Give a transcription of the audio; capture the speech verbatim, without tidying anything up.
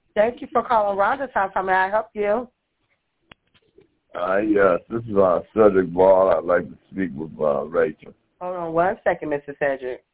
Thank you for calling Rhonda's house. How may I help you? Uh, yes, this is uh, Cedric Ball. I'd like to speak with uh, Rachel. Hold on one second, Mister Cedric.